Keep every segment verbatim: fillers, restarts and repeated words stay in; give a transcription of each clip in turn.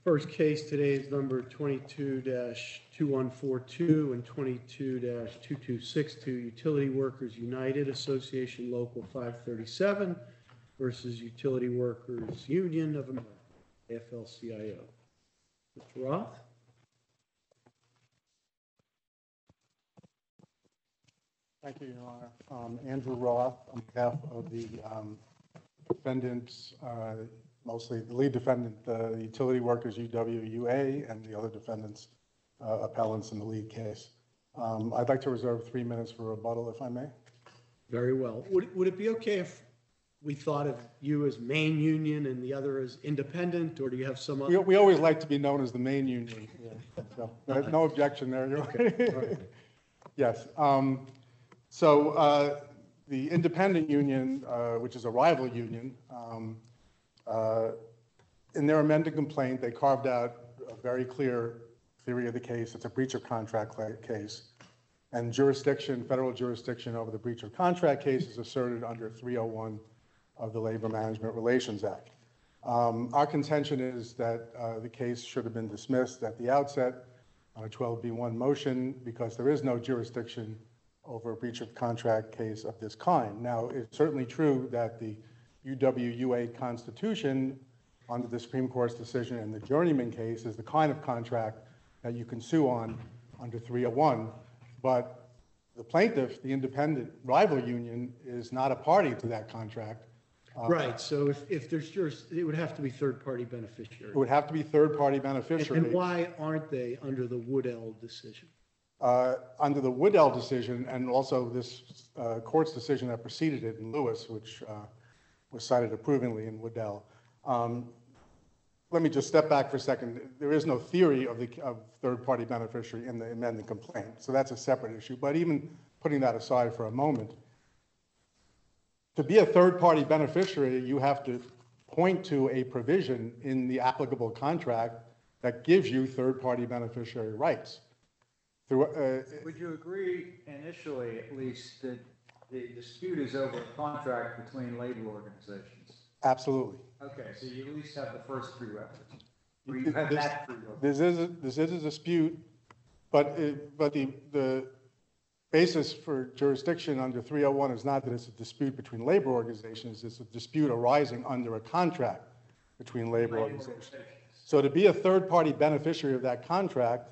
First case today is number twenty-two dash two one four two and twenty-two dash two two six two, Utility Workers United Association Local five thirty-seven versus Utility Workers Union of America, A F L C I O. Mister Roth? Thank you, Your Honor. Um, Andrew Roth, on behalf of the um, defendants, uh, mostly the lead defendant, the Utility Workers U W U A, and the other defendants, uh, appellants in the lead case. Um, I'd like to reserve three minutes for rebuttal, if I may. Very well. Would, would it be okay if we thought of you as main union and the other as independent, or do you have some other? We, we always like to be known as the main union. Yeah. So, uh, no objection there, Your Honor. Okay. All right. Yes. Um, so uh, the independent union, uh, which is a rival union, um, uh, in their amended complaint, they carved out a very clear theory of the case. It's a breach of contract case. And jurisdiction, federal jurisdiction over the breach of contract case is asserted under three oh one of the Labor Management Relations Act. Um, our contention is that uh, the case should have been dismissed at the outset on a twelve B one motion because there is no jurisdiction over a breach of contract case of this kind. Now, it's certainly true that the U W U A Constitution, under the Supreme Court's decision in the Journeyman case, is the kind of contract that you can sue on under three oh one. But the plaintiff, the independent rival union, is not a party to that contract. Uh, Right. So if, if there's juris, it would have to be third-party beneficiary. It would have to be third-party beneficiary. And, and why aren't they under the Woodell decision? Uh, under the Woodell decision, and also this uh, court's decision that preceded it in Lewis, which uh, was cited approvingly in Woodell. Um, let me just step back for a second. There is no theory of the of third-party beneficiary in the amended complaint, so that's a separate issue. But even putting that aside for a moment, to be a third-party beneficiary, you have to point to a provision in the applicable contract that gives you third-party beneficiary rights. Through, uh, Would you agree initially, at least, that the dispute is over a contract between labor organizations? Absolutely. Okay, so you at least have the first prerequisite. Or you have This, that prerequisite. this is a, this is a dispute, but it, but the the basis for jurisdiction under three oh one is not that it's a dispute between labor organizations. It's a dispute arising under a contract between labor Labor organizations. organizations. So to be a third-party beneficiary of that contract,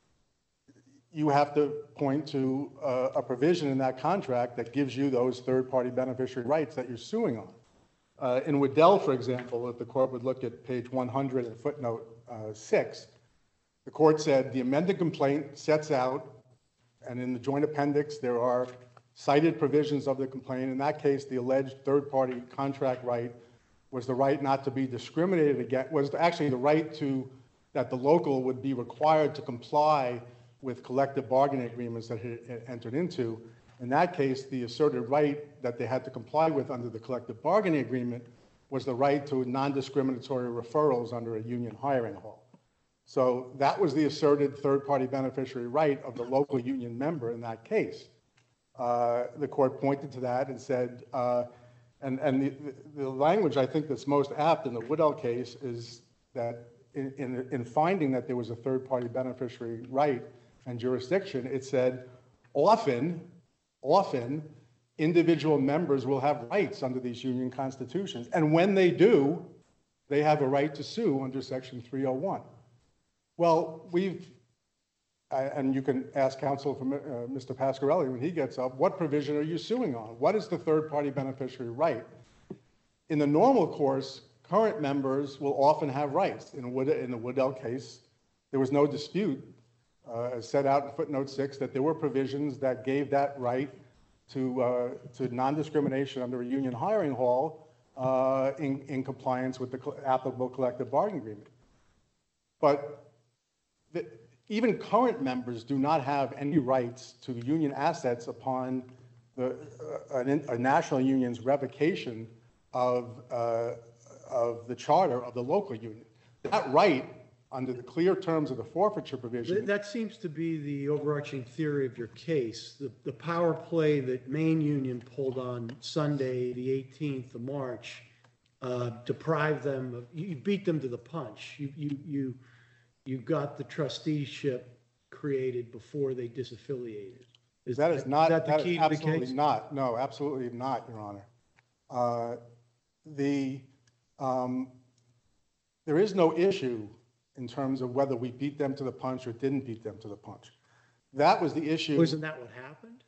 you have to point to uh, a provision in that contract that gives you those third-party beneficiary rights that you're suing on. Uh, in Waddell, for example, if the court would look at page one hundred and footnote uh, six, the court said the amended complaint sets out, and in the joint appendix there are cited provisions of the complaint. In that case, the alleged third-party contract right was the right not to be discriminated against, was actually the right to, that the local would be required to comply with collective bargaining agreements that it had entered into. In that case, the asserted right that they had to comply with under the collective bargaining agreement was the right to non-discriminatory referrals under a union hiring hall. So that was the asserted third-party beneficiary right of the local union member in that case. Uh, the court pointed to that and said, uh, and, and the, the language I think that's most apt in the Woodell case is that in, in, in finding that there was a third-party beneficiary right and jurisdiction, it said often, often individual members will have rights under these union constitutions. And when they do, they have a right to sue under section three oh one. Well, we've, uh, and you can ask counsel from uh, Mister Pasquarelli when he gets up, what provision are you suing on? What is the third-party beneficiary right? In the normal course, current members will often have rights. In, Wood, in the Woodell case, there was no dispute, uh, as set out in footnote six, that there were provisions that gave that right to, uh, to non-discrimination under a union hiring hall uh, in, in compliance with the applicable collective bargaining agreement. But the, even current members do not have any rights to union assets upon the, uh, a, a national union's revocation of, uh, of the charter of the local union. That right, under the clear terms of the forfeiture provision. That seems to be the overarching theory of your case. The, the power play that Maine Union pulled on Sunday, the eighteenth of March, uh, deprive them of, you you beat them to the punch. You, you, you, you got the trusteeship created before they disaffiliated. Is That is not, that the that key is to the absolutely case? not, no, absolutely not, Your Honor. Uh, The, um, there is no issue in terms of whether we beat them to the punch or didn't beat them to the punch. That was the issue. Wasn't that what happened?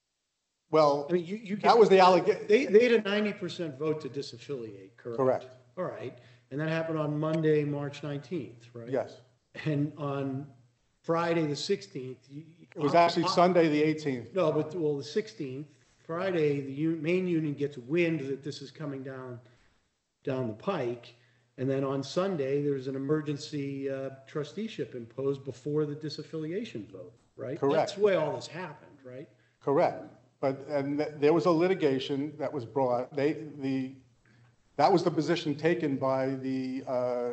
Well, I mean, you, you. that was the allegation. They, they had a ninety percent vote to disaffiliate, correct? Correct. All right, and that happened on Monday, March nineteenth, right? Yes. And on Friday, the sixteenth. It was actually Sunday, the eighteenth. No, but, well, the sixteenth, Friday, the u- main union gets wind that this is coming down, down the pike. And then on Sunday, there's an emergency uh, trusteeship imposed before the disaffiliation vote, right? Correct. That's the way all this happened, right? Correct. But, and th- there was a litigation that was brought, they, the, that was the position taken by the, uh,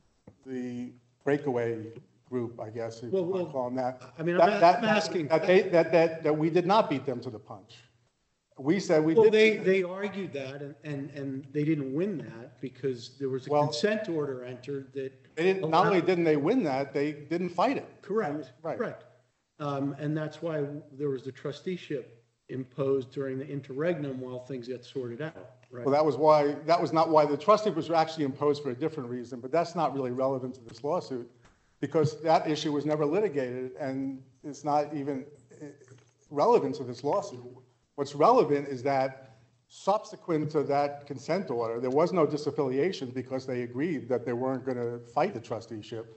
the breakaway group, I guess, if you Well, want well, to call them that. I mean, I'm That- a- that- I'm asking- That they, that, that, that we did not beat them to the punch. We said we Well, did. they, they argued that, and, and, and they didn't win that because there was a Well- consent order entered that. They didn't, not only allowed- didn't they win that, they didn't fight it. Correct, Right. correct. Um, and that's why there was the trusteeship imposed during the interregnum while things got sorted out, right? Well, that was why, that was not why, the trustee was actually imposed for a different reason, but that's not really relevant to this lawsuit, because that issue was never litigated, and it's not even eh, relevant to this lawsuit. What's relevant is that subsequent to that consent order, there was no disaffiliation because they agreed that they weren't going to fight the trusteeship.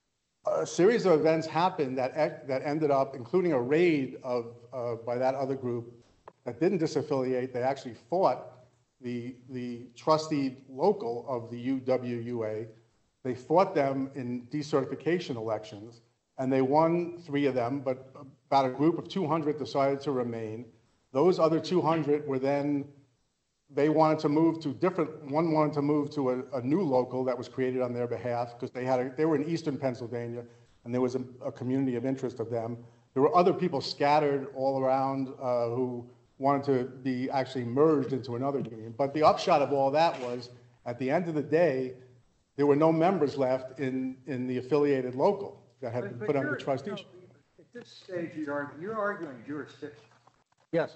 A series of events happened that, ec- that ended up, including a raid of, uh, by that other group that didn't disaffiliate. They actually fought the, the trustee local of the U W U A. They fought them in decertification elections, and they won three of them, but about a group of two hundred decided to remain. Those other two hundred were then, they wanted to move to different, one wanted to move to a, a new local that was created on their behalf, because they had, a, they were in eastern Pennsylvania, and there was a, a community of interest of them. There were other people scattered all around uh, who wanted to be actually merged into another union. But the upshot of all that was, at the end of the day, there were no members left in, in the affiliated local that had But- been but put under you're- trusteeship. no, At this stage, you're arguing, you're arguing jurisdiction. Yes.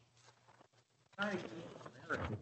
Not even merit.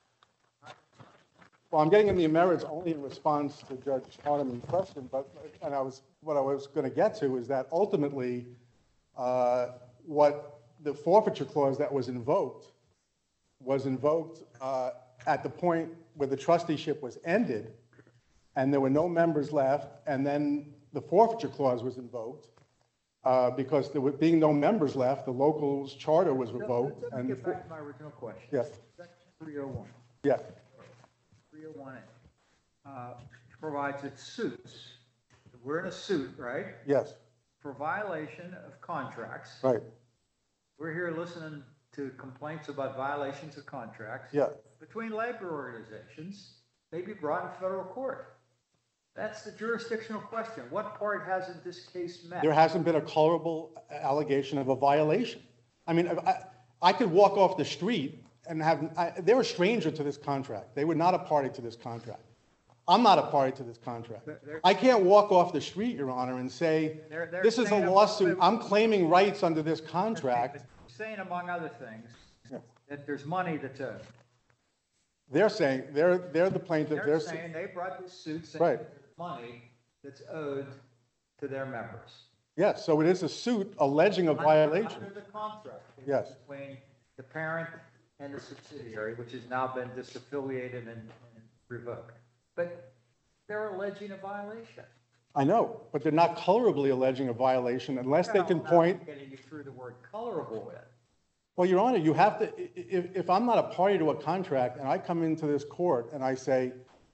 Well, I'm getting in the merits only in response to Judge Hardiman's question, but, and I was, what I was going to get to is that ultimately, uh, what the forfeiture clause that was invoked was invoked uh, at the point where the trusteeship was ended, and there were no members left, and then the forfeiture clause was invoked, uh, because there were being no members left, the local's charter was revoked. Let me and get back to my original question. Yes. Section three oh one. Yes, three oh one A, uh, provides that suits, we're in a suit, right? yes, For violation of contracts. right, We're here listening to complaints about violations of contracts. yeah. Between labor organizations, may be brought in federal court. That's the jurisdictional question. What part hasn't this case met? There hasn't been a colorable allegation of a violation. I mean, I, I could walk off the street and have, I, they're a stranger to this contract. They were not a party to this contract. I'm not a party to this contract. They're- I can't walk off the street, Your Honor, and say, They're- they're this is saying a a- lawsuit, I'm claiming rights under this contract. Saying among other things, Yeah. that there's money that's owed. They're saying, they're, they're the plaintiff, They're they're, saying, they brought this suit saying Right. that there's money that's owed to their members. yes, so it is a suit alleging a Under- violation. Under the contract. Yes. Between the parent and the subsidiary, which has now been disaffiliated and and revoked. But they're alleging a violation. I know, but they're not colorably alleging a violation unless they can Well, point. I'm Getting you through the word colorable with. Well, Your Honor, you have to, i- if, if I'm not a party to a contract and I come into this court and I say,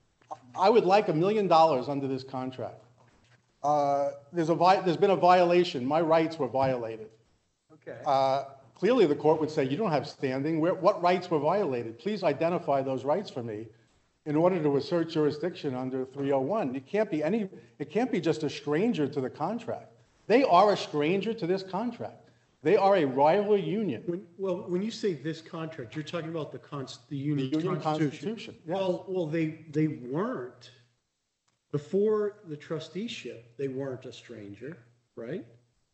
I would like a million dollars under this contract. Uh, There's a, vi- there's been a violation, my rights were violated. Okay. Uh, Clearly, the court would say, you don't have standing, where, what rights were violated? Please identify those rights for me in order to assert jurisdiction under three oh one. It can't be any, it can't be just a stranger to the contract. They are a stranger to this contract. They are a rival union. When, well, when you say this contract, you're talking about the cons, the The union union constitution. constitution, yes. Well, well, they, they weren't, before the trusteeship, they weren't a stranger, right?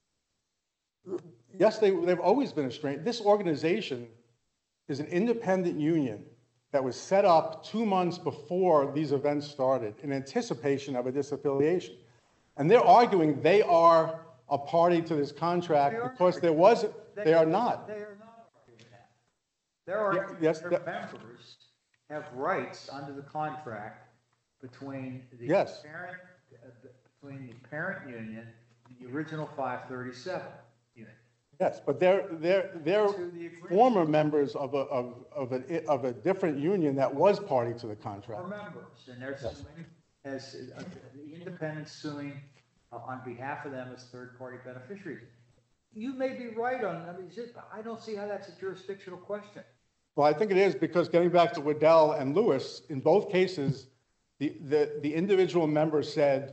Yes, they, they've always been a stranger. This organization is an independent union that was set up two months before these events started in anticipation of a disaffiliation. And they're arguing they are a party to this contract They are because there was, they are not. They are not arguing that. They're arguing yes, their that- members have rights under the contract between the Yes. parent, uh, between the parent union and the original five thirty-seven unit. Yes, but they're, they're, they're To the agreement. former members of a, of, of a, of a different union that was party to the contract. Are members, and they're suing as, uh, the independents suing uh, on behalf of them as third-party beneficiaries. You may be right on, I mean, just- I don't see how that's a jurisdictional question. Well, I think it is because getting back to Waddell and Lewis, in both cases, the, the, the individual member said,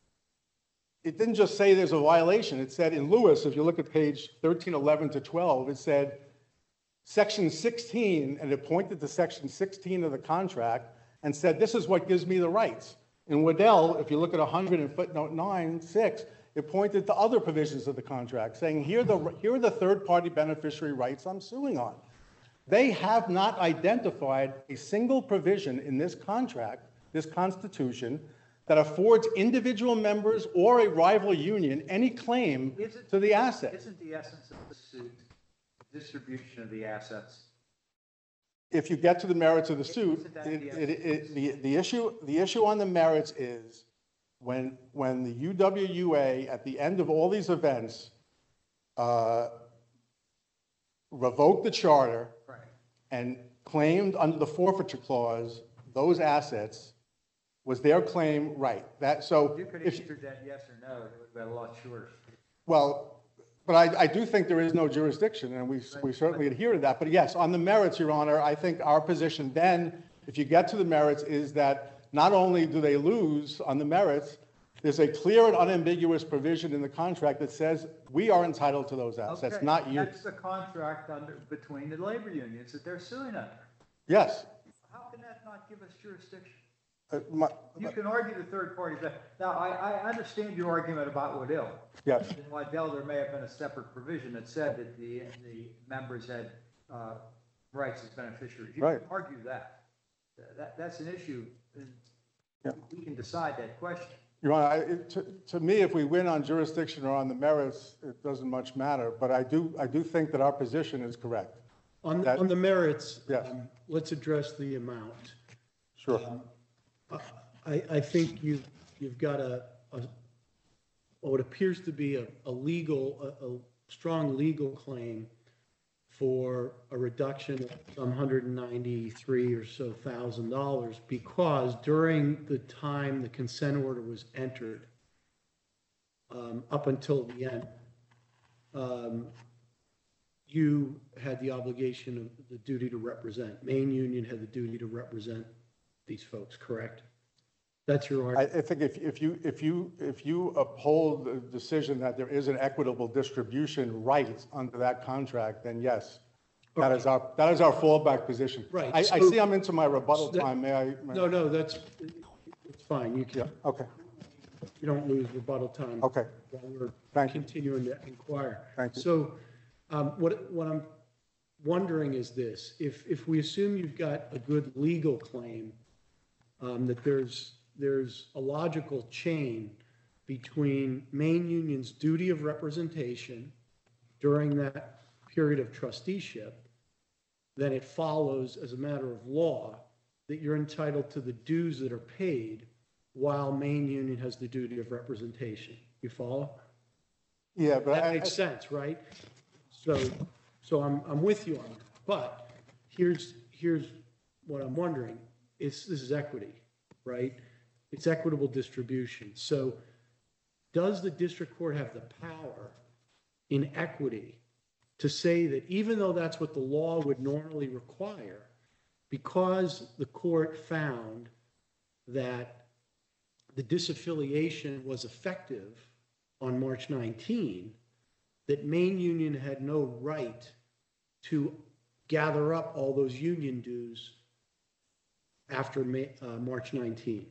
it didn't just say there's a violation. It said in Lewis, if you look at page thirteen eleven to twelve, it said section sixteen, and it pointed to section sixteen of the contract and said, this is what gives me the rights. In Waddell, if you look at one hundred in footnote nine, six, it pointed to other provisions of the contract saying, here are the, here are the third-party beneficiary rights I'm suing on. They have not identified a single provision in this contract, this constitution, that affords individual members or a rival union any claim Is it- to the asset. Isn't the essence of the suit distribution of the assets? If you get to the merits of the suit, Isn't that it, the it, it, the, the issue, the issue on the merits is when, when the U W U A, at the end of all these events, uh, revoked the charter Right. and claimed under the forfeiture clause those assets, was their claim right? That, so You could have if, answered that yes or no, it would have been a lot shorter. well, but I, I do think there is no jurisdiction, and we, we certainly adhere to that. But yes, on the merits, Your Honor, I think our position then, if you get to the merits, is that not only do they lose on the merits, there's a clear and unambiguous provision in the contract that says we are entitled to those assets, Okay, not you. That's the contract under, between the labor unions that they're suing under. Yes. How can that not give us jurisdiction? Uh, my- You can argue the third party, but now I, I understand your argument about Waddell. Yes. In Waddell, there may have been a separate provision that said that the, the members had, uh, rights as beneficiaries. You can Right. argue that. That, that's an issue, and Yeah. we can decide that question. Your Honor, I- it- to, to me, if we win on jurisdiction or on the merits, it doesn't much matter. But I do, I do think that our position is correct. On, That- on the merits, Yes. um, let's address the amount. Sure. I, I think you've, you've got a, a, what appears to be a, a legal, a, a strong legal claim for a reduction of some one hundred ninety-three or so thousand dollars because during the time the consent order was entered, um, up until the end, um, you had the obligation of the duty to represent. Maine Union had the duty to represent these folks, correct? That's your I, argument. I think if, if you, if you, if you uphold the decision that there is an equitable distribution right under that contract, then yes, that is our, that is our fallback position. Right, I, I so- see I'm into my rebuttal That- time. May I? may- No, no, that's, it's fine. You Yeah, can, okay, you don't lose rebuttal time. okay. While we're Thank you. continuing to inquire. Thank you. So, um, what, what I'm wondering is this, if, if we assume you've got a good legal claim, um, that there's, there's a logical chain between Maine Union's duty of representation during that period of trusteeship, then it follows as a matter of law that you're entitled to the dues that are paid while Maine Union has the duty of representation. You follow? Yeah, but That I, makes sense, right? So, so I'm, I'm with you on that. But here's, here's what I'm wondering. It's, this is equity, right? It's equitable distribution. So does the district court have the power in equity to say that even though that's what the law would normally require, because the court found that the disaffiliation was effective on March nineteenth, that Maine Union had no right to gather up all those union dues after May, uh, March nineteenth?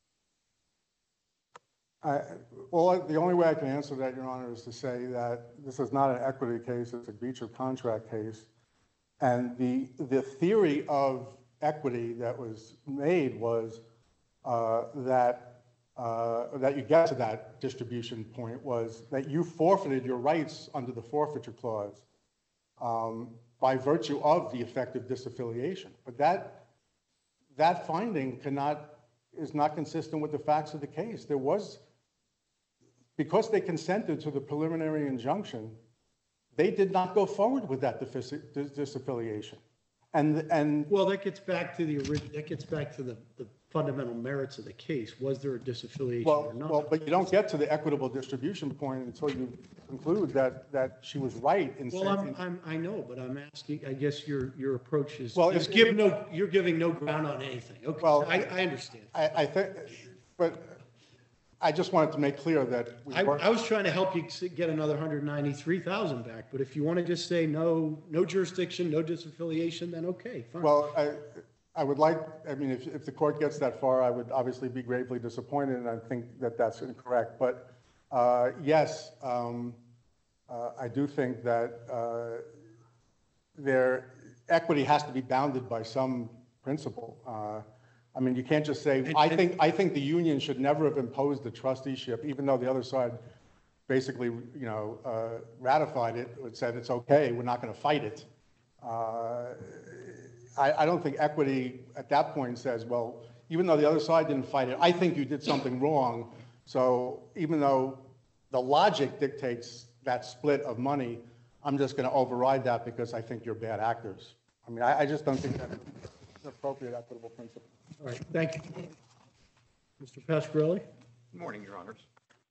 I, well, the only way I can answer that, Your Honor, is to say that this is not an equity case, it's a breach of contract case. And the, the theory of equity that was made was uh, that, uh, that you get to that distribution point was that you forfeited your rights under the forfeiture clause um, by virtue of the effective disaffiliation. But that, that finding cannot, is not consistent with the facts of the case. There was, because they consented to the preliminary injunction, they did not go forward with that defici- dis- disaffiliation. And, and Well, that gets back to the orig, that gets back to the, the fundamental merits of the case. Was there a disaffiliation well, or not? well, but you don't get to the equitable distribution point until you conclude that, that she was right in Well, I'm, saying. I'm, I know, but I'm asking, I guess your, your approach is, Well, is if- give no, you're giving no ground on anything. Okay, Well, I, I understand. I, I think, but I just wanted to make clear that we I, weren't. I was trying to help you s- get another hundred ninety-three thousand back, but if you want to just say no, no jurisdiction, no disaffiliation, then okay, fine. Well, I, I would like, I mean, if, if the court gets that far, I would obviously be gravely disappointed, and I think that that's incorrect. But uh, yes, um, uh, I do think that uh, their equity has to be bounded by some principle. Uh, I mean, you can't just say, And- I and- think, I think the union should never have imposed the trusteeship, even though the other side basically, you know, uh, ratified it, it said it's okay, we're not going to fight it. Uh, I, I don't think equity at that point says, well, even though the other side didn't fight it, I think you did something wrong. So even though the logic dictates that split of money, I'm just going to override that because I think you're bad actors. I mean, I, I just don't think that's an appropriate equitable principle. All right, thank you. Mister Pasquarelli? Good morning, Your Honors.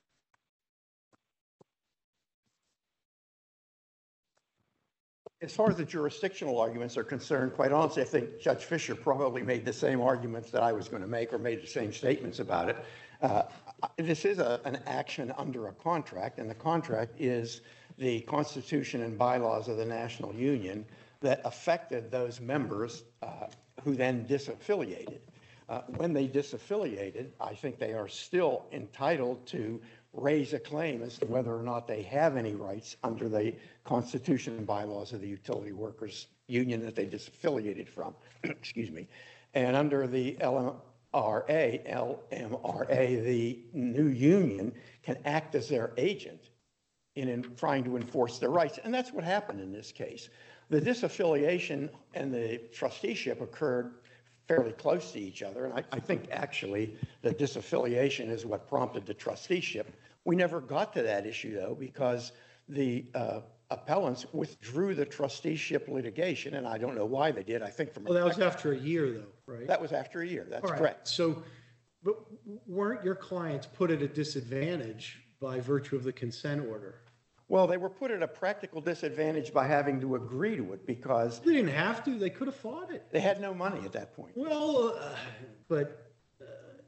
As far as the jurisdictional arguments are concerned, quite honestly, I think Judge Fisher probably made the same arguments that I was going to make or made the same statements about it. Uh, this is a, an action under a contract, and the contract is the Constitution and bylaws of the National Union that affected those members uh, who then disaffiliated. Uh, when they disaffiliated, I think they are still entitled to raise a claim as to whether or not they have any rights under the Constitution and bylaws of the Utility Workers Union that they disaffiliated from. Excuse me. And under the L M R A, L M R A, the new union can act as their agent in, in trying to enforce their rights. And that's what happened in this case. The disaffiliation and the trusteeship occurred fairly close to each other. And I, I think actually the disaffiliation is what prompted the trusteeship. We never got to that issue, though, because the uh, appellants withdrew the trusteeship litigation, and I don't know why they did. I think from Well, that was after a year, though, right? that was after a year. That's All right, correct. So, but weren't your clients put at a disadvantage by virtue of the consent order? Well, they were put at a practical disadvantage by having to agree to it because They didn't have to, they could have fought it. they had no money at that point. Well, uh, but uh,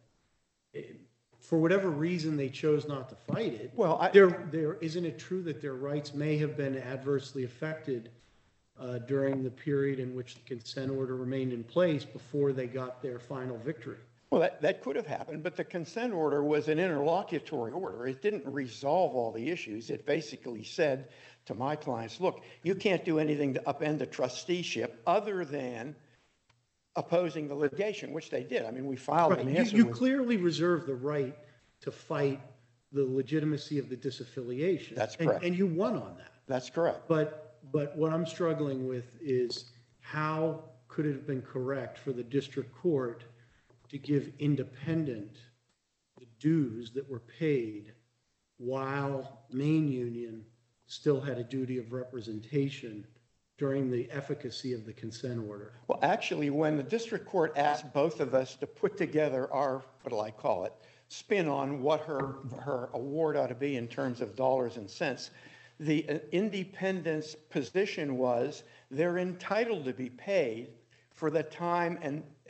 it- for whatever reason, they chose not to fight it. Well, I- There, there, isn't it true that their rights may have been adversely affected uh, during the period in which the consent order remained in place before they got their final victory? Well, that, that could have happened, but the consent order was an interlocutory order. It didn't resolve all the issues. It basically said to my clients, look, you can't do anything to upend the trusteeship other than opposing the litigation, which they did. I mean, we filed Right, an you, answer. you with- clearly reserve the right to fight the legitimacy of the disaffiliation. That's and- correct. And you won on that. That's correct. But, but what I'm struggling with is how could it have been correct for the district court to give independent the dues that were paid while Maine Union still had a duty of representation during the efficacy of the consent order? Well, actually, when the district court asked both of us to put together our, what do I call it, spin on what her, her award ought to be in terms of dollars and cents, the uh, independent's position was they're entitled to be paid for the time and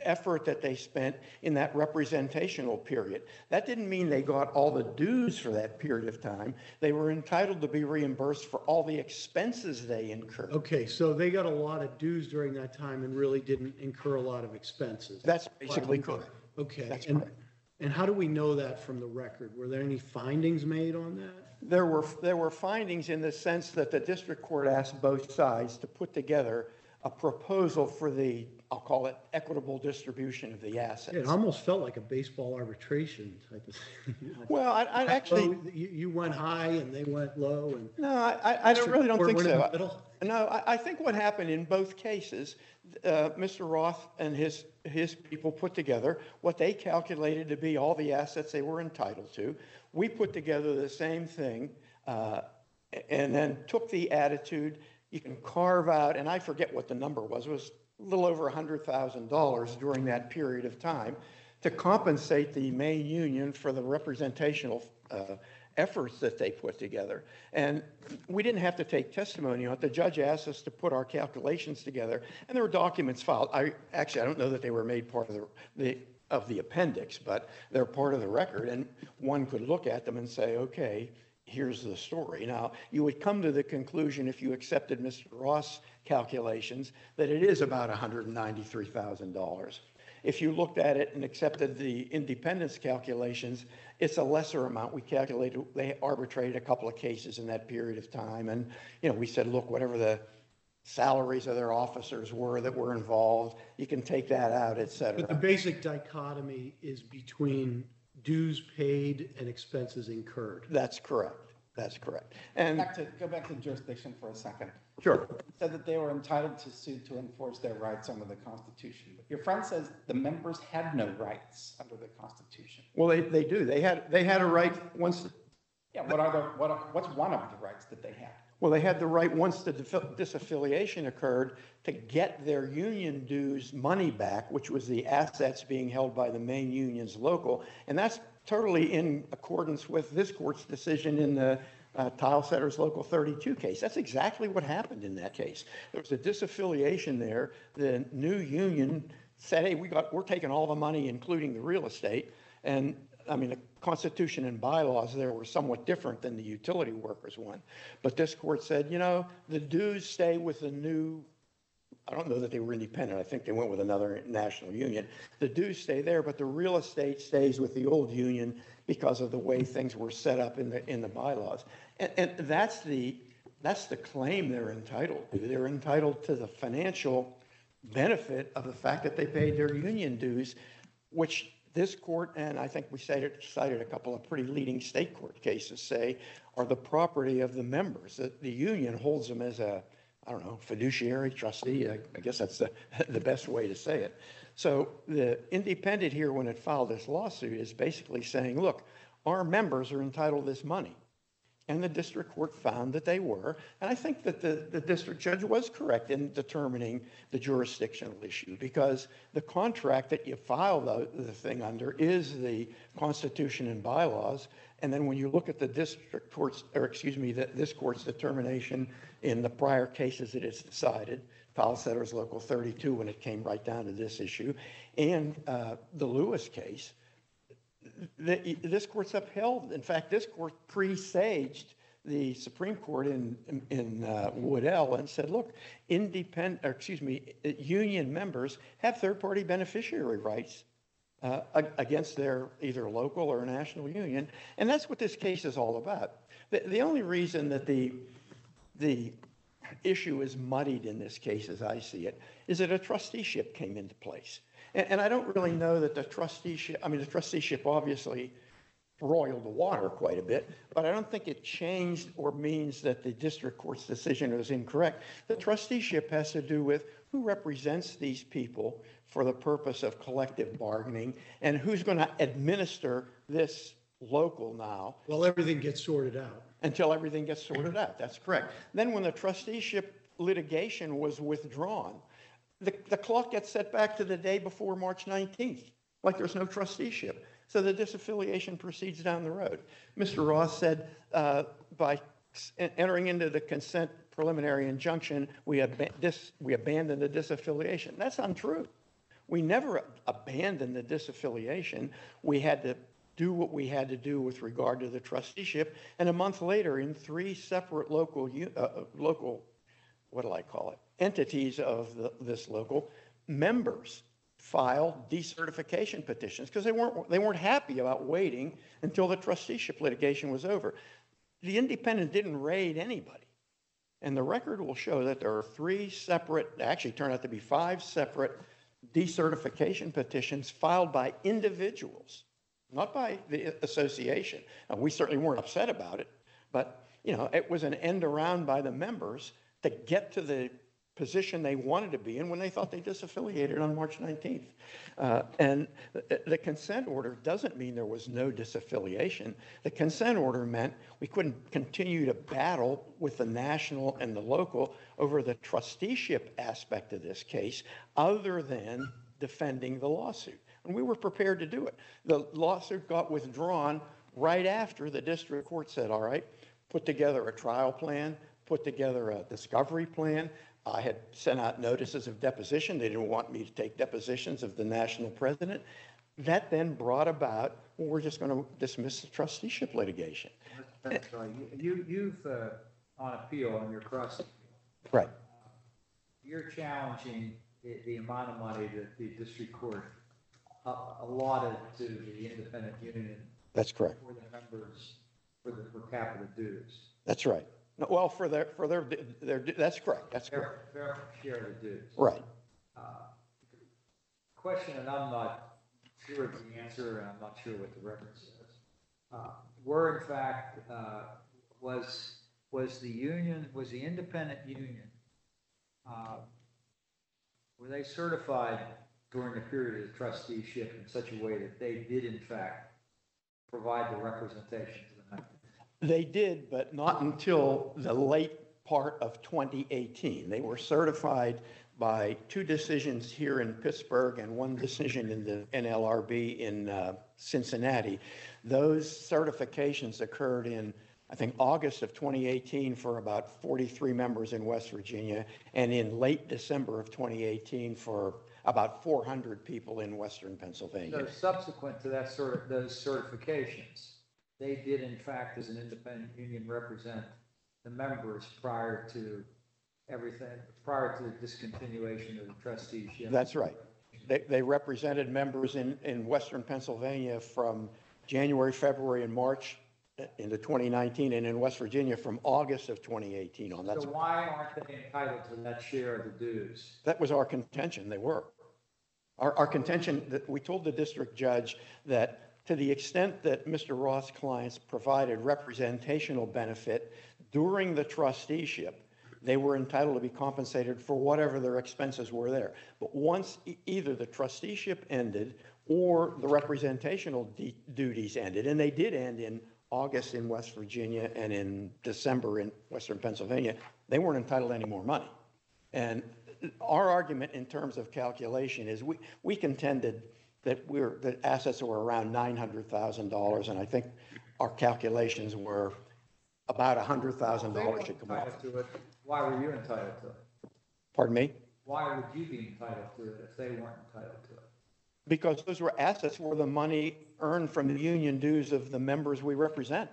effort that they spent in that representational period. That didn't mean they got all the dues for that period of time. They were entitled to be reimbursed for all the expenses they incurred. Okay, so they got a lot of dues during that time and really didn't incur a lot of expenses. That's basically correct. Okay, That's and, correct. and how do we know that from the record? Were there any findings made on that? There were, there were findings in the sense that the district court asked both sides to put together a proposal for the, I'll call it, equitable distribution of the assets. It almost felt like a baseball arbitration type of thing. Well, I, I actually, Well, You, you went high and they went low and. no, I, I- I don't, really don't Or think went in the so. middle? No, I, I think what happened in both cases, uh, Mister Roth and his, his people put together what they calculated to be all the assets they were entitled to. We put together the same thing, uh, and then took the attitude, you can carve out, and I forget what the number was, it was a little over one hundred thousand dollars during that period of time to compensate the Maine Union for the representational uh, efforts that they put together. And we didn't have to take testimony on it. The judge asked us to put our calculations together, and there were documents filed. I actually, I don't know that they were made part of the, the of the appendix, but they're part of the record, and one could look at them and say, okay, here's the story. Now, you would come to the conclusion, if you accepted Mister Ross' calculations, that it is about one hundred ninety-three thousand dollars. If you looked at it and accepted the independence calculations, it's a lesser amount. We calculated, they arbitrated a couple of cases in that period of time, and you know, we said, look, whatever the salaries of their officers were that were involved, you can take that out, et cetera. But the basic dichotomy is between dues paid and expenses incurred. That's correct. That's correct. And Back to, go back to jurisdiction for a second. sure. Said that they were entitled to sue to enforce their rights under the Constitution. But your friend says the members had no rights under the Constitution. Well, they, they do. They had, they had a right once, Yeah, what are the, what are, what's one of the rights that they had? well, they had the right once the dif- disaffiliation occurred to get their union dues money back, which was the assets being held by the Maine Union's local. And that's totally in accordance with this court's decision in the uh, Tile Setters Local thirty-two case. That's exactly what happened in that case. There was a disaffiliation there. The new union said, hey, we got, we're taking all the money, including the real estate. And I mean, the Constitution and bylaws there were somewhat different than the utility workers one. But this court said, you know, the dues stay with the new, I don't know that they were independent. I think they went with another national union. The dues stay there, but the real estate stays with the old union because of the way things were set up in the, in the bylaws. And, and that's the, that's the claim they're entitled to. They're entitled to the financial benefit of the fact that they paid their union dues, which this court, and I think we cited, cited a couple of pretty leading state court cases, say are the property of the members. The, the union holds them as a, I don't know, fiduciary trustee. I, I guess that's the, the best way to say it. So the independent here, when it filed this lawsuit, is basically saying, look, our members are entitled to this money. And the district court found that they were. And I think that the, the district judge was correct in determining the jurisdictional issue, because the contract that you file the, the thing under is the Constitution and bylaws. And then when you look at the district court's, or excuse me, the, this court's determination in the prior cases that it's decided, Tile Setters Local thirty-two, when it came right down to this issue, and uh, the Lewis case, the, this court's upheld. In fact, this court presaged the Supreme Court in in, in uh, Woodell and said, look, independent, or excuse me, union members have third-party beneficiary rights uh, against their either local or national union, and that's what this case is all about. The, the only reason that the the issue is muddied in this case, as I see it, is that a trusteeship came into place. And, and I don't really know that the trusteeship, I mean, the trusteeship obviously roiled the water quite a bit, but I don't think it changed or means that the district court's decision was incorrect. The trusteeship has to do with who represents these people for the purpose of collective bargaining and who's going to administer this local now. Well, everything gets sorted out. Until everything gets sorted out. That's correct. Then when the trusteeship litigation was withdrawn, the, the clock gets set back to the day before March nineteenth, like there's no trusteeship. So the disaffiliation proceeds down the road. Mister Ross said uh, by entering into the consent preliminary injunction, we, ab- dis- we abandoned the disaffiliation. That's untrue. We never abandoned the disaffiliation. We had to do what we had to do with regard to the trusteeship. And a month later, in three separate local, uh, local, what do I call it, entities of the, this local, members filed decertification petitions because they weren't, they weren't happy about waiting until the trusteeship litigation was over. The independent didn't raid anybody. And the record will show that there are three separate, actually turned out to be five separate decertification petitions filed by individuals, not by the association. Now, we certainly weren't upset about it, but you know, it was an end around by the members to get to the position they wanted to be in when they thought they disaffiliated on March nineteenth. Uh, and the, the consent order doesn't mean there was no disaffiliation. The consent order meant we couldn't continue to battle with the national and the local over the trusteeship aspect of this case other than defending the lawsuit. And we were prepared to do it. The lawsuit got withdrawn right after the district court said, all right, put together a trial plan, put together a discovery plan. I had sent out notices of deposition. They didn't want me to take depositions of the national president. That then brought about, well, we're just going to dismiss the trusteeship litigation. That's right. You, you've, uh, on appeal, on your cross appeal, Right. you're challenging the, the amount of money that the district court uh, allotted to the independent union That's correct. for the members for the per capita dues. That's right. No, well, for their, for their, their, that's correct. That's correct. Fair, fair share of the dues. Right. Uh, question, and I'm not sure of the answer, and I'm not sure what the record says. Uh, were in fact, uh, was, was the union, was the independent union, uh, were they certified during the period of trusteeship in such a way that they did in fact provide the representation to the members? They did, but not until the late part of twenty eighteen. They were certified by two decisions here in Pittsburgh and one decision in the N L R B in uh, Cincinnati. Those certifications occurred in, I think, August of twenty eighteen for about forty-three members in West Virginia, and in late December of twenty eighteen for about four hundred people in Western Pennsylvania. So subsequent to that sort of, those certifications, they did in fact, as an independent union, represent the members prior to everything, prior to the discontinuation of the trusteeship. That's right. They, they represented members in, in Western Pennsylvania from January, February, and March into twenty nineteen, and in West Virginia from August of twenty eighteen on. That's So why aren't they entitled to that share of the dues? That was our contention. They were. Our, our contention that we told the district judge that to the extent that Mister Roth's clients provided representational benefit during the trusteeship, they were entitled to be compensated for whatever their expenses were there. But once e- either the trusteeship ended or the representational de- duties ended, and they did end in August in West Virginia and in December in Western Pennsylvania, they weren't entitled to any more money. And our argument in terms of calculation is we, we contended that we're, that assets were around nine hundred thousand dollars, and I think our calculations were about one hundred thousand dollars should come off. Entitled to it, why were you entitled to it? Pardon me? Why would you be entitled to it if they weren't entitled to it? Because those were assets were the money earned from the union dues of the members we represent.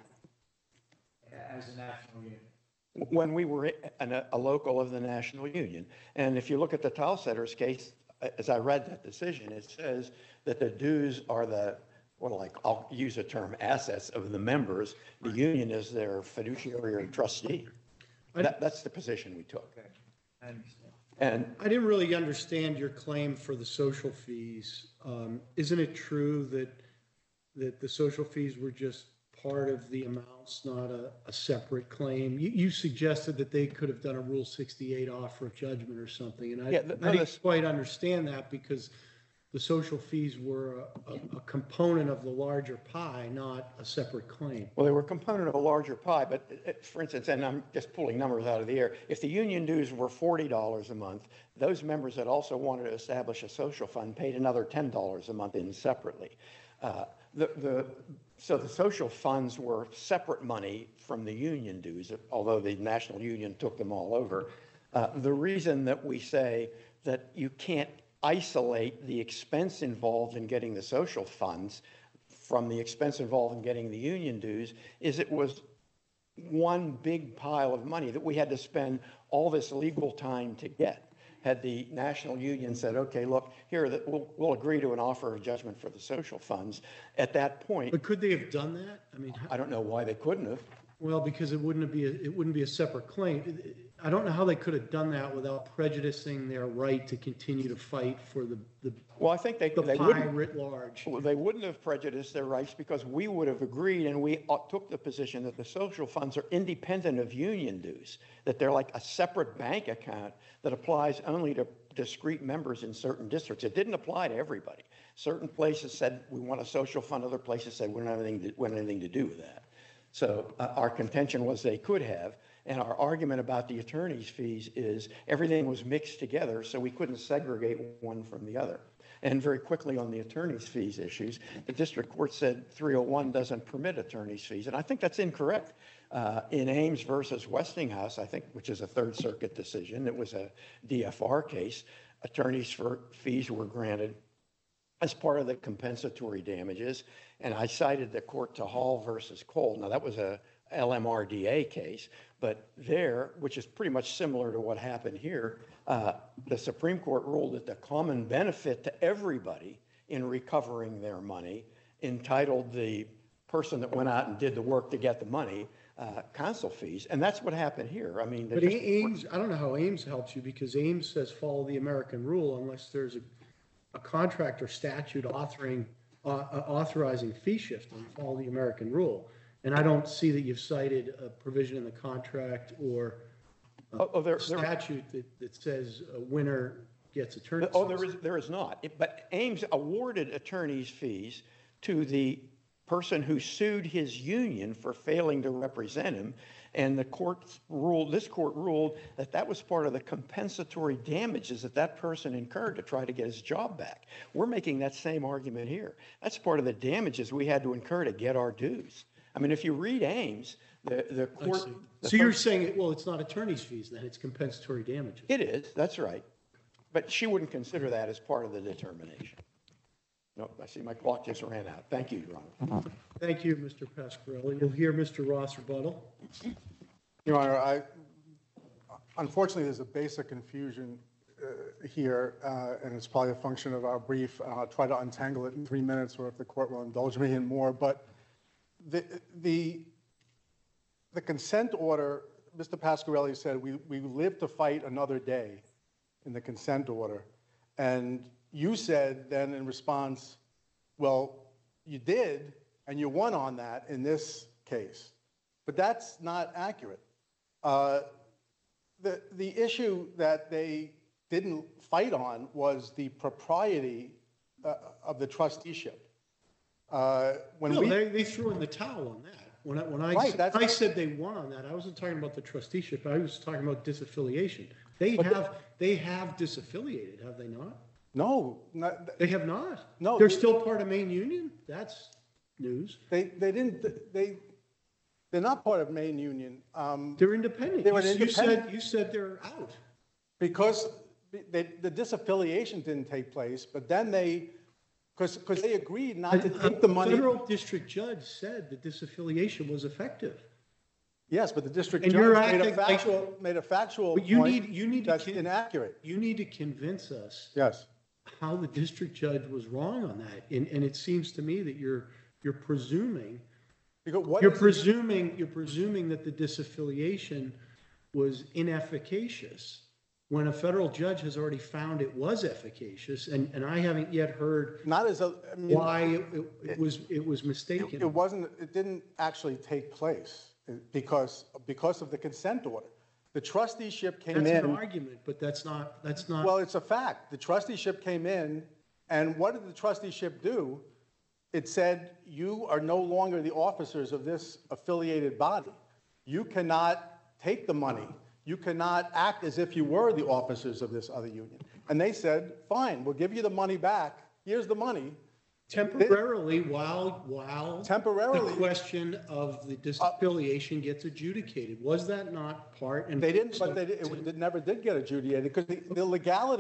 As a national union? When we were a, a local of the national union. And if you look at the Talsetters case, as I read that decision, it says that the dues are the, well, like, I'll use a term, assets of the members. The union is their fiduciary or trustee. That, that's the position we took. Okay, I understand. And I didn't really understand your claim for the social fees. Um, Isn't it true that, that the social fees were just part of the amounts, not a, a separate claim? You, you suggested that they could have done a Rule sixty-eight offer of judgment or something, and I, Yeah, I no, didn't that's- quite understand that because the social fees were a, a, a component of the larger pie, not a separate claim. Well, they were a component of a larger pie, but uh, for instance, and I'm just pulling numbers out of the air, if the union dues were forty dollars a month, those members that also wanted to establish a social fund paid another ten dollars a month in separately. Uh, the, the, so the social funds were separate money from the union dues, although the national union took them all over. Uh, the reason that we say that you can't isolate the expense involved in getting the social funds from the expense involved in getting the union dues is it was one big pile of money that we had to spend all this legal time to get. Had the national union said, okay, look, here, that we'll, we'll agree to an offer of judgment for the social funds. At that point, But could they have done that? I mean, how- I don't know why they couldn't have. well, because it wouldn't be, a- it wouldn't be a separate claim. I don't know how they could have done that without prejudicing their right to continue to fight for the, the, Well, I think they, the they pie wouldn't. writ large. Well, they wouldn't have prejudiced their rights because we would have agreed and we uh, took the position that the social funds are independent of union dues, that they're like a separate bank account that applies only to discrete members in certain districts. It didn't apply to everybody. Certain places said we want a social fund, other places said we don't have anything to, we don't have anything to do with that. So uh, our contention was they could have, and our argument about the attorney's fees is everything was mixed together, so we couldn't segregate one from the other. And very quickly on the attorney's fees issues, the district court said three oh one doesn't permit attorney's fees, and I think that's incorrect. Uh, in Ames versus Westinghouse, I think, which is a Third Circuit decision, it was a D F R case, attorney's for fees were granted as part of the compensatory damages, and I cited the court to Hall versus Cole. Now, that was a L M R D A case, but there, which is pretty much similar to what happened here, uh, the Supreme Court ruled that the common benefit to everybody in recovering their money entitled the person that went out and did the work to get the money uh, counsel fees, and that's what happened here. I mean, But Ames, I don't know how Ames helps you because Ames says follow the American rule unless there's a, a contract or statute authoring, uh, uh, authorizing fee shifting, follow the American rule. And I don't see that you've cited a provision in the contract or a Oh, oh, there- there- statute that, that says a winner gets attorney. Oh, there is, there is not. It- But Ames awarded attorney's fees to the person who sued his union for failing to represent him. And the court ruled, this court ruled that that was part of the compensatory damages that that person incurred to try to get his job back. We're making that same argument here. That's part of the damages we had to incur to get our dues. I mean, if you read Ames, the, the I court. see. the So you're first- saying, well, it's not attorney's fees then, it's compensatory damages. It is, that's right. But she wouldn't consider that as part of the determination. No, I see my clock just ran out. Thank you, Your Honor. Thank you, Mister Pasquarelli. You'll hear Mister Ross rebuttal. Your Honor, I, unfortunately, there's a basic confusion uh, here, uh, and it's probably a function of our brief. and I'll try to untangle it in three minutes, or if the court will indulge me in more. But the, the, the consent order, Mister Pasquarelli said, we, we live to fight another day in the consent order. And you said then in response, well, you did, and you won on that in this case. But that's not accurate. Uh, the, the issue that they didn't fight on was the propriety uh, of the trusteeship. Uh, when No, we, they, they threw in the towel on that. When I, when I, Right, said- that's- I said they won on that, I wasn't talking about the trusteeship, I was talking about disaffiliation. They But the- have, they have disaffiliated, have they not? no, not, They have not? No, They're they- still part of Maine Union? That's news. they, they didn't, they, they're not part of Maine Union. Um, They're independent. They were You- You said, independent. you said they're out. Because they, the disaffiliation didn't take place, but then they, because, because they agreed not to A- take the a money. Federal district judge said the disaffiliation was effective. Yes, but the district And judge you're made a acting like- factual, made a factual But you point need, you need to, that's con- inaccurate. you need to convince us Yes. how the district judge was wrong on that. And, and it seems to me that you're, you're presuming, Because what you're is- presuming, you're presuming that the disaffiliation was inefficacious when a federal judge has already found it was efficacious. And, and I haven't yet heard Not as a, I mean, why it, it- it was, it was it mistaken. wasn't, it didn't actually take place because, because of the consent order. The trusteeship came That's an in. argument, but that's not, that's not. Well, it's a fact. The trusteeship came in, and what did the trusteeship do? It said, you are no longer the officers of this affiliated body. You cannot take the money. You cannot act as if you were the officers of this other union. And they said, fine, we'll give you the money back. Here's the money. Temporarily, while, while. Temporarily. The question of the disaffiliation gets adjudicated. Was that not part and? They didn't, but they, it, it never did get adjudicated because the, the legality,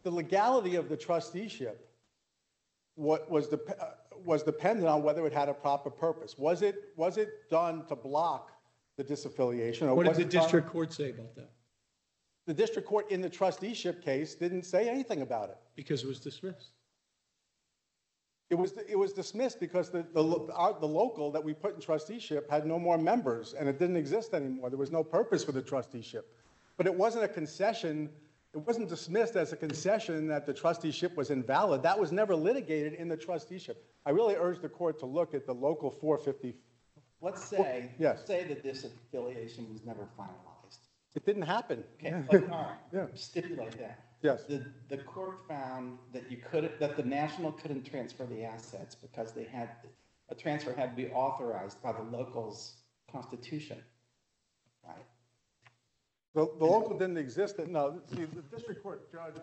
the legality of the trusteeship what was, the, uh, was dependent on whether it had a proper purpose. Was it, was it done to block the disaffiliation? Or What did was the it done- district court say about that? The district court in the trusteeship case didn't say anything about it. Because it was dismissed. It was, it was dismissed because the, the, lo- our, the local that we put in trusteeship had no more members, and it didn't exist anymore. There was no purpose for the trusteeship. But it wasn't a concession, it wasn't dismissed as a concession that the trusteeship was invalid. That was never litigated in the trusteeship. I really urge the court to look at the local four fifty. Let's say, Yes. say that this affiliation was never finalized. It didn't happen. Okay, but, all right, Yeah. stipulate that. Yes. The, the court found that you could, that the national couldn't transfer the assets because they had, a transfer had to be authorized by the local's constitution, right? The, the local didn't exist. No, see, the district court judge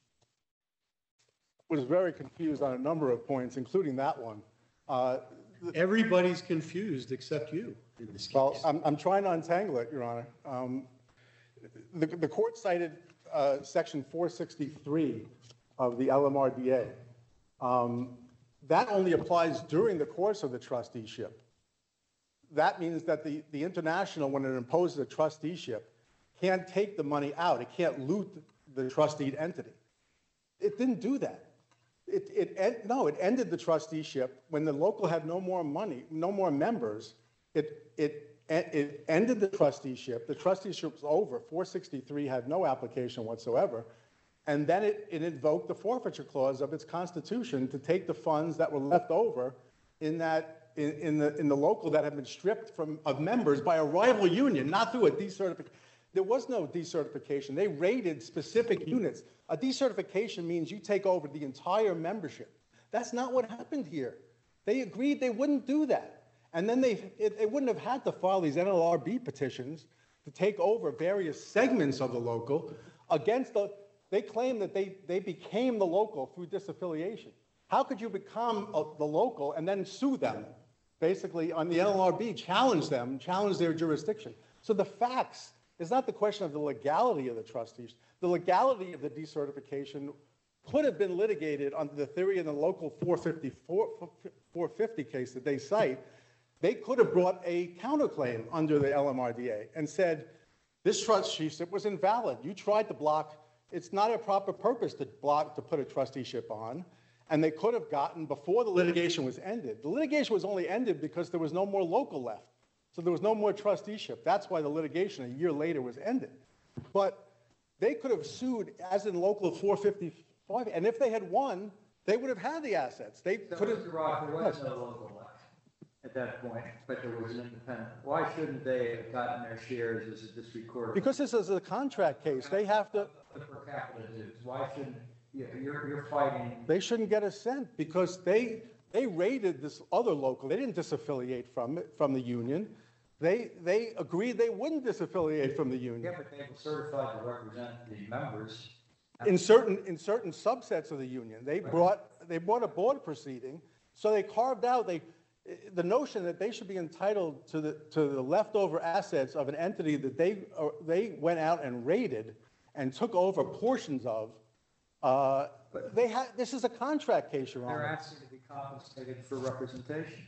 was very confused on a number of points, including that one. Uh, Everybody's confused except you in this Well, case. I'm, I'm trying to untangle it, Your Honor. Um, The, the court cited uh, Section four sixty-three of the L M R D A. Um, That only applies during the course of the trusteeship. That means that the, the international, when it imposes a trusteeship, can't take the money out. It can't loot the trusteed entity. It didn't do that. It, it, en- no, it ended the trusteeship when the local had no more money, no more members. It, it, it ended the trusteeship. The trusteeship was over. four sixty-three had no application whatsoever. And then it, it invoked the forfeiture clause of its constitution to take the funds that were left over in that, in, in the, in the local that had been stripped from, of members by a rival union, not through a decertification. There was no decertification. They raided specific units. A decertification means you take over the entire membership. That's not what happened here. They agreed they wouldn't do that. And then they, it, they wouldn't have had to file these N L R B petitions to take over various segments of the local against the, they claim that they, they became the local through disaffiliation. How could you become a, the local and then sue them? Basically, on the N L R B, challenge them, challenge their jurisdiction. So the facts, it's not the question of the legality of the trustees. The legality of the decertification could have been litigated under the theory in the local four fifty-four, four fifty case that they cite. They could have brought a counterclaim under the L M R D A and said, this trusteeship was invalid. You tried to block, it's not a proper purpose to block, to put a trusteeship on. And they could have gotten, before the litigation was ended, the litigation was only ended because there was no more local left. So there was no more trusteeship. That's why the litigation a year later was ended. But they could have sued as in local four fifty-five, and if they had won, they would have had the assets. They So, could have. Mister Rock, there was no local left at that point, but there was an independent. Why shouldn't they have gotten their shares as a district court? Because this is a contract case, they have to, The per capita dues, why shouldn't, you- you're, you're fighting, they shouldn't get a cent because they, they raided this other local. They didn't disaffiliate from it, from the union. They, they agreed they wouldn't disaffiliate from the yeah, union. but they were certified to represent the members. In certain, in certain subsets of the union, they brought, they brought a board proceeding, so they carved out, they, the notion that they should be entitled to the, to the leftover assets of an entity that they, uh, they went out and raided and took over portions of, uh, they had, this is a contract case, Your They're Honor. asking to be compensated for representation.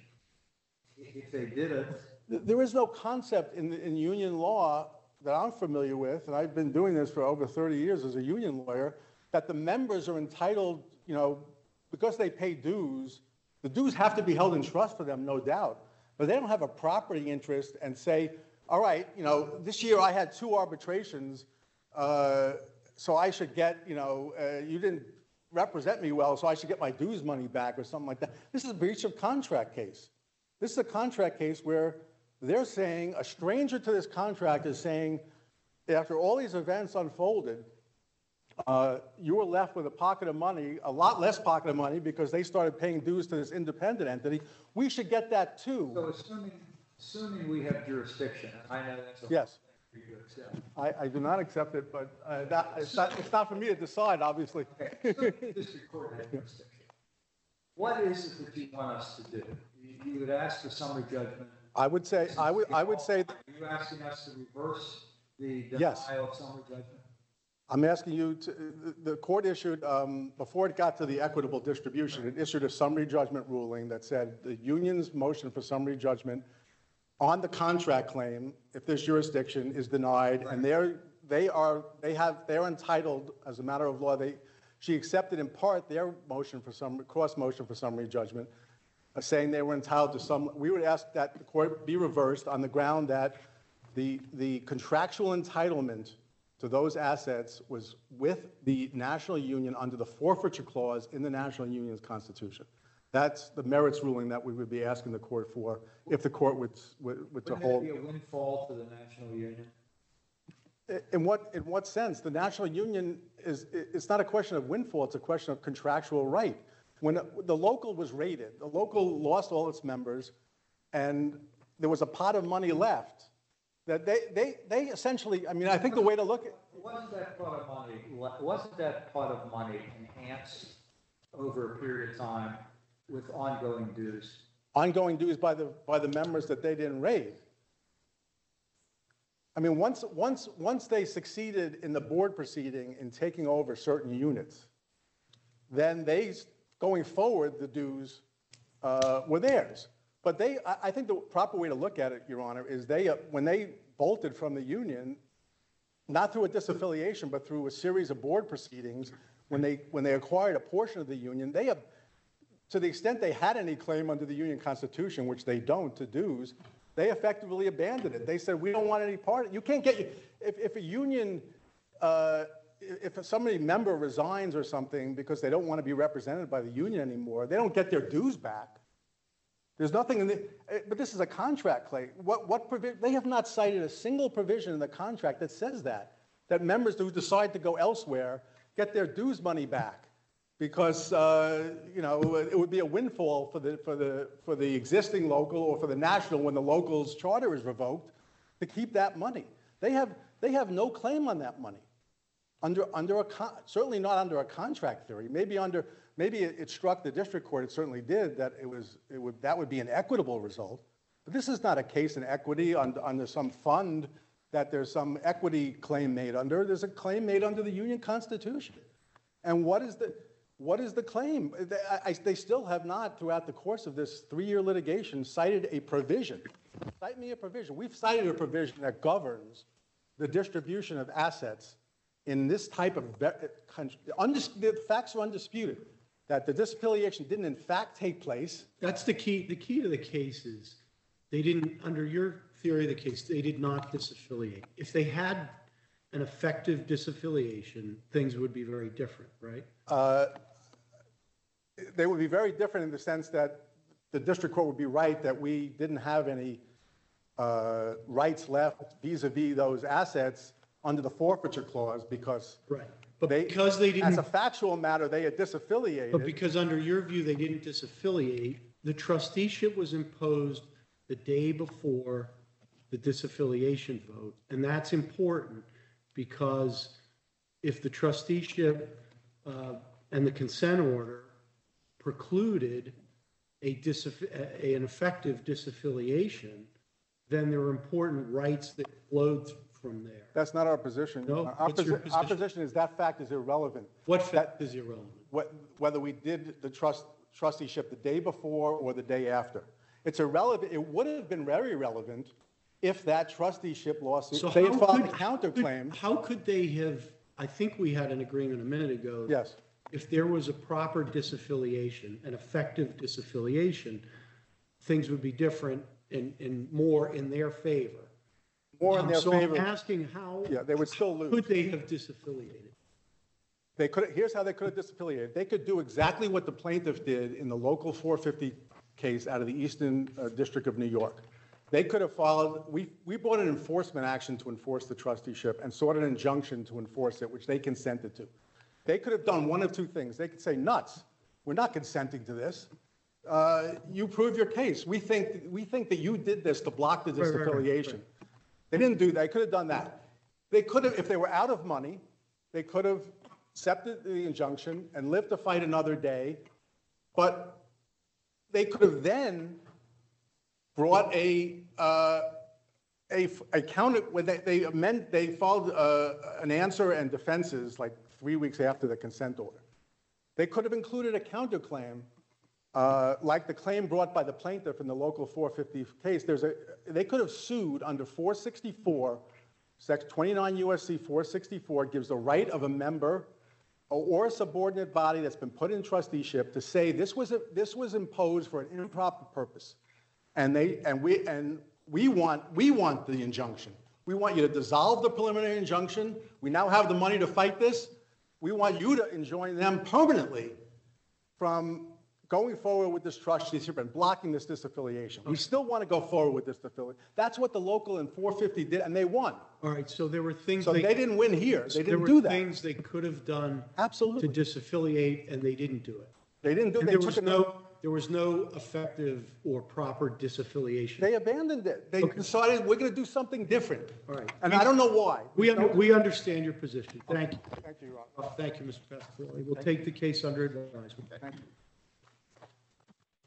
If they did it, There is no concept in, in union law that I'm familiar with, and I've been doing this for over thirty years as a union lawyer, that the members are entitled, you know, because they pay dues, the dues have to be held in trust for them, no doubt, but they don't have a property interest and say, all right, you know, this year I had two arbitrations, uh, so I should get, you know, uh, you didn't represent me well, so I should get my dues money back or something like that. This is a breach of contract case. This is a contract case where they're saying, a stranger to this contract is saying, after all these events unfolded, uh, you were left with a pocket of money, a lot less pocket of money because they started paying dues to this independent entity. We should get that too. so assuming, assuming we have jurisdiction, I know that's a. Yes. For you to accept. I, I do not accept it, but uh, that, it's not, it's not for me to decide, obviously. Okay, assuming the district court has jurisdiction. What is it that you want us to do? You, you would ask for summary judgment. I would say, I would, I would say, Are you asking us to reverse the Yes. denial of summary judgment? I'm asking you to, the- the court issued, um, before it got to the equitable distribution, it issued a summary judgment ruling that said the union's motion for summary judgment on the contract claim, if this jurisdiction is denied, and they're, they are, they have, they're entitled, as a matter of law, they, she accepted in part their motion for some, cross motion for summary judgment, uh, saying they were entitled to some, we would ask that the court be reversed on the ground that the, the contractual entitlement to those assets was with the national union under the forfeiture clause in the national union's constitution. That's the merits ruling that we would be asking the court for if the court would, would, would to Wouldn't that hold. be a windfall to the national union? In what, in what sense? The national union is, it's not a question of windfall, it's a question of contractual right. When the local was raided, the local lost all its members, and there was a pot of money left, that they, they, they essentially, I mean, I think the way to look at, Wasn't that pot of money, wasn't that pot of money enhanced over a period of time with ongoing dues? ongoing dues by the, by the members that they didn't raid. I mean, once, once, once they succeeded in the board proceeding in taking over certain units, then they, going forward, the dues uh, were theirs. But they, I, I think the proper way to look at it, Your Honor, is they, uh, when they bolted from the union, not through a disaffiliation, but through a series of board proceedings, when they, when they acquired a portion of the union, they have, to the extent they had any claim under the union constitution, which they don't, to dues, they effectively abandoned it. They said, we don't want any part of it. You can't get, if, if a union, uh, if somebody member resigns or something because they don't want to be represented by the union anymore, they don't get their dues back. There's nothing in the, but this is a contract claim. What, what provision, they have not cited a single provision in the contract that says that, that members who decide to go elsewhere get their dues money back. Because, uh, you know, it would be a windfall for the, for, the, for the existing local or for the national when the local's charter is revoked to keep that money. They have, they have no claim on that money. Under, under a con certainly not under a contract theory. Maybe under, maybe it, it struck the district court, it certainly did, that it was, it would, that would be an equitable result. But this is not a case in equity under, under some fund that there's some equity claim made under. There's a claim made under the union constitution. And what is the, what is the claim? They, I, they still have not, throughout the course of this three-year litigation, cited a provision. Cite me a provision. We've cited a provision that governs the distribution of assets in this type of country. The facts are undisputed that the disaffiliation didn't in fact take place. That's the key. The key to the case is they didn't, under your theory of the case, they did not disaffiliate. If they had an effective disaffiliation, things would be very different, right? Uh, they would be very different in the sense that the district court would be right that we didn't have any uh, rights left vis-a-vis those assets under the forfeiture clause because Right. But they, because they didn't, as a factual matter, they had disaffiliated. but because under your view, they didn't disaffiliate, the trusteeship was imposed the day before the disaffiliation vote. And that's important because if the trusteeship uh, and the consent order precluded a disaff a, an effective disaffiliation, then there were important rights that flowed from there. That's not our position. No, our, what's your posi- our position? position is that fact is irrelevant. What fact is irrelevant? What, whether we did the trust, trusteeship the day before or the day after. It's irrelevant. It would have been very relevant if that trusteeship lawsuit, So they had how filed a could- counterclaim. How could they have, I think we had an agreement a minute ago. Yes. If there was a proper disaffiliation, an effective disaffiliation, things would be different and, and more in their favor. More in Um, their so favor. I'm asking how. Yeah, they would still lose. Could they have disaffiliated? They could, here's how they could have disaffiliated. They could do exactly what the plaintiff did in the local four fifty case out of the Eastern uh, District of New York. They could have followed, we, we brought an enforcement action to enforce the trusteeship and sought an injunction to enforce it, which they consented to. They could have done one of two things. They could say, nuts, we're not consenting to this. Uh, you prove your case. We think, we think that you did this to block the right, right, disaffiliation. right. They didn't do that. They could have done that. They could have, if they were out of money, they could have accepted the injunction and lived to fight another day, but they could have then brought a, uh, a, a, a counter, when they, they amend, they filed uh, an answer and defenses like three weeks after the consent order. They could have included a counterclaim, uh, like the claim brought by the plaintiff in the local four fifty case. There's a, they could have sued under four sixty-four, section twenty-nine U S C four sixty-four gives the right of a member or a subordinate body that's been put in trusteeship to say this was a, this was imposed for an improper purpose. And they, and we, and we want, we want the injunction. We want you to dissolve the preliminary injunction. We now have the money to fight this. We want you to enjoin them permanently from going forward with this trusteeship and blocking this disaffiliation. We still want to go forward with this affiliate. That's what the local in four fifty did, and they won. All right, so there were things. So they didn't win here. They didn't do There were that. things they could have done. Absolutely. To disaffiliate, and they didn't do it. They didn't do, And they there took was it. no, there was no effective or proper disaffiliation. They abandoned it. They decided we're going to do something different. All right. And I don't know why. We, under- we understand your position. Thank you. Thank you, Ron. Uh, Thank you, Mister Pasquarelli. We'll take the case under advisement. Thank you.